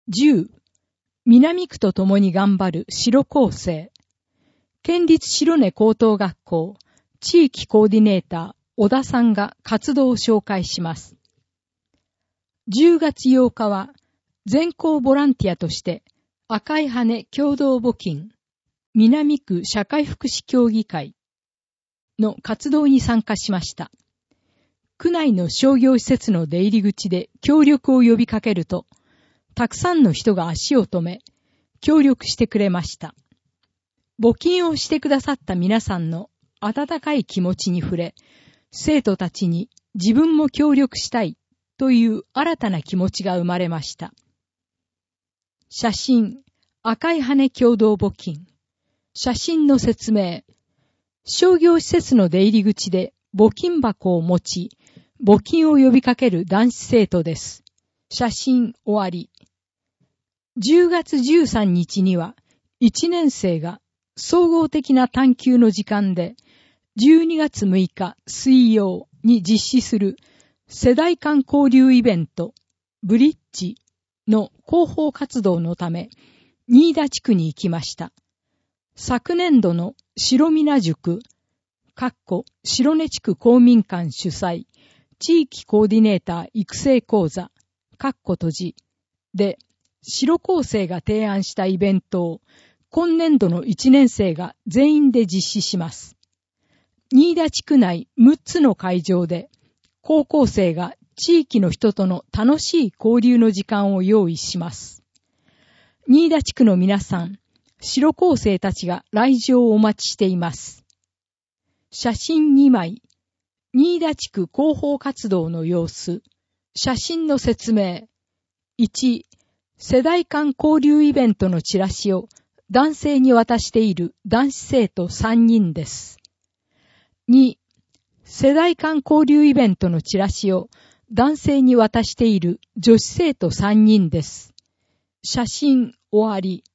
10、南区と共に頑張る白高生。県立白根高等学校地域コーディネーター小田さんが活動を紹介します。10月8日は全校ボランティアとして赤い羽共同募金南区社会福祉協議会の活動に参加しました。区内の商業施設の出入り口で協力を呼びかけると、たくさんの人が足を止め、協力してくれました。募金をしてくださった皆さんの温かい気持ちに触れ、生徒たちに自分も協力したいという新たな気持ちが生まれました。写真、赤い羽共同募金。写真の説明。商業施設の出入り口で募金箱を持ち、募金を呼びかける男子生徒です。写真終わり。10月13日には、1年生が総合的な探究の時間で、12月6日水曜に実施する世代間交流イベント、ブリッジの広報活動のため、新田地区に行きました。昨年度の白皆塾、白根地区公民館主催、地域コーディネーター育成講座、閉じで、白高生が提案したイベントを、今年度の1年生が全員で実施します。新田地区内6つの会場で、高校生が地域の人との楽しい交流の時間を用意します。新田地区の皆さん、白高生たちが来場をお待ちしています。写真2枚。新田地区広報活動の様子。写真の説明。1、世代間交流イベントのチラシを男性に渡している男子生徒3人です。2、世代間交流イベントのチラシを男性に渡している女子生徒3人です。写真終わり。